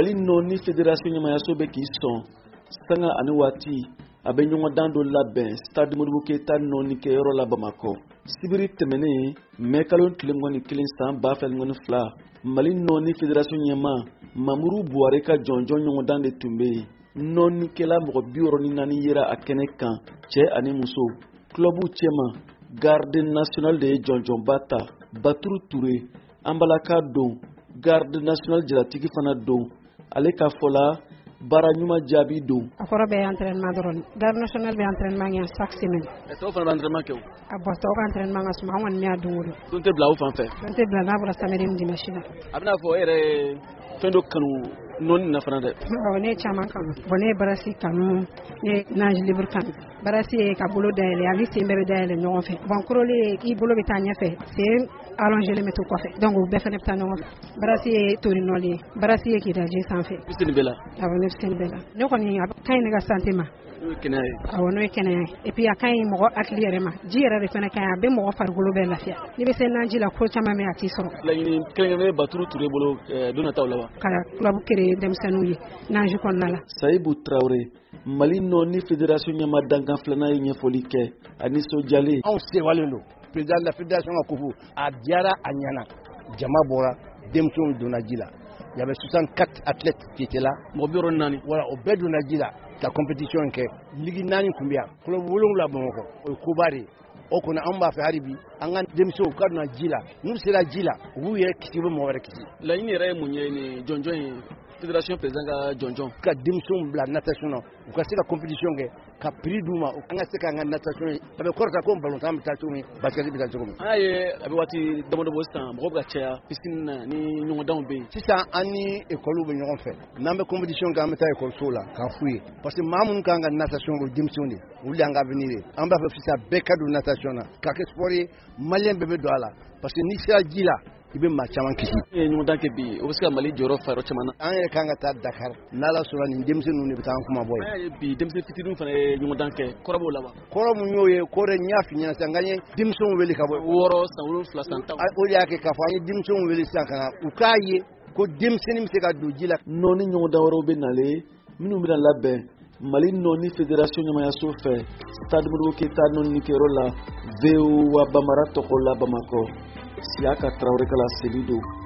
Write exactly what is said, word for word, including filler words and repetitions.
Mali noni fédération ɲɛmayaso bɛ k'i sɔn sanga ani waati a bɛ ɲɔgɔndan dɔ labɛn stade Modibo Keyita nɔɔni kɛyɔrɔ la Bamakɔ. Sibiri tɛmɛnen mai kalo tile mugan ni kelen san ba fila mugan ni fila Mali nɔɔni fédération ɲɛma Mamuru Buhari ka jɔnjɔn ɲɔgɔndan de tun bɛ yen. Nɔɔnikɛla mɔgɔ bi wɔɔrɔ ni naani yera a kɛnɛ kan, cɛ ani muso. Clubu cɛman Garde nationale de ye jɔnjɔnba ta. Baturu Ture Anbalaka don, Garde nationale jalatigi fana don. Ale ka fɔ la baara ɲuman jaabi don. A kɔrɔ bɛ entraînement dɔrɔn. Garde nationale bɛ entraînement kɛ chaque semaine. Ɛ tɔw fana bɛ entraînement kɛ o. A bɔ tɔw ka entraînement ka suma, an kɔni y'a don o don. Don tɛ bila aw fan fɛ. Don tɛ bila n'a bɔra samedi ni dimanche la. A bɛna fɔ e yɛrɛ ye fɛn dɔ kanu nɔɔni na fana dɛ. Awɔ, ne ye caman kanu. Bon ne ye barasi kanu, ne ye nage libre kanu. Barasi ye ka bolo dayɛlɛ, ani sen bɛɛ bɛ dayɛlɛ ɲɔgɔn fɛ. Bon kuroli i bolo bɛ taa ɲɛfɛ, sen allongé bɛ to kɔfɛ. Donc u bɛɛ fana bɛ taa ɲɔgɔn fɛ. Barasi ye torinɔli ye, barasi ye k'idaji sanfɛ. Piscine bɛɛ la. Awɔ, ne piscine bɛɛ la. Ne kɔni a ka ɲi ne ka santé ma. N'o ye kɛnɛya ye. Awɔ, n'o ye kɛnɛya ye. Et puis a ka ɲi mɔgɔ hakili yɛrɛ ma. Ji yɛrɛ de fana ka ɲi, a bɛ mɔgɔ farikolo bɛɛ lafiya. N'i bɛ se naji la ko caman bɛ a t'i sɔrɔ. Laɲini kɛrɛnkɛrɛnnen Baturu Ture bolo don nataw la wa? Ka club créer denmisɛnninw ye nage kɔnɔna la. Sayibu Traoré Mali nɔɔni fédération ɲɛma dankan filanan ye ɲɛfɔli kɛ a nisɔndiyalen. Anw sewalen don président de la fédération ka kufu a diyara a ɲɛna, jama bɔra, denmisɛnw donna ji la. Il y avait soixante-quatre athlètes qui étaient là. Mɔgɔ bi wɔɔrɔ ni naani. Voilà, o bɛɛ donna ji la ka compétition kɛ. Ligi naani tun bɛ yan, club wolonwula Bamakɔ, o ye koba de ye. O kɔni an b'a fɛ hali bi an ka denmisɛnw u ka donna ji la, n'u sera ji la u b'u yɛrɛ kisi u bɛ mɔgɔ wɛrɛ kisi. Laɲini yɛrɛ ye mun ye ni jɔnjɔn ye fédération président ka jɔnjɔn? Ka denmisɛnw bila natation na u ka se ka compétition kɛ ka prix d'u ma, an ka se k'an ka natation ye a bɛ kɔrɔta ko ballontan bɛ taa cogo min basket bɛ taa cogo min. An y'a ye a bɛ waati damadɔ bɔ sisan mɔgɔw bɛ ka caya piscine na ni ɲɔgɔndanw bɛ yen. Sisan an ni école bɛ ɲɔgɔn fɛ, n'an bɛ compétition kɛ an bɛ taa école la k'a f'u ye parce que maa minnu kan ka natation o denmisɛnw de olu de y'an ka avenir ye. An b'a fɛ sisan bɛɛ ka don natation na k'a kɛ sport ye maliyɛn bɛɛ bɛ don a la parce que n'i sera ji la i bɛ maa caman kisi. Ni ye ɲɔgɔndan kɛ bi o bɛ se ka Mali jɔyɔrɔ fa yɔrɔ caman na. An yɛrɛ kan ka taa Dakar n'Ala sɔnna nin denmisɛnninw de bɛ taa an kuma bɔ ye. An y'a ye bi denmisɛnnin fitininw fana ye ɲɔgɔndan kɛ kɔrɔ b'o la wa? Kɔrɔ mun y'o ye ko de n y'a f'i ɲɛna sisan n ye denmisɛnw wele ka bɔ wɔɔrɔ san wolonwula san tan. O de y'a kɛ k'a fɔ an ye denmisɛnw wele sisan ka na u k'a ye ko denmisɛnnin bɛ se ka don ji la. Nɔɔni ɲɔgɔndan wɛrɛw bɛ nalen minnu bɛna labɛn Mali nɔɔni fédération ɲɛmayaso fɛ stade Modibo Keyita nɔɔni kɛyɔrɔ la V O A Bamara tɔgɔ la Bamakɔ. Siaka Traoré kala Selido.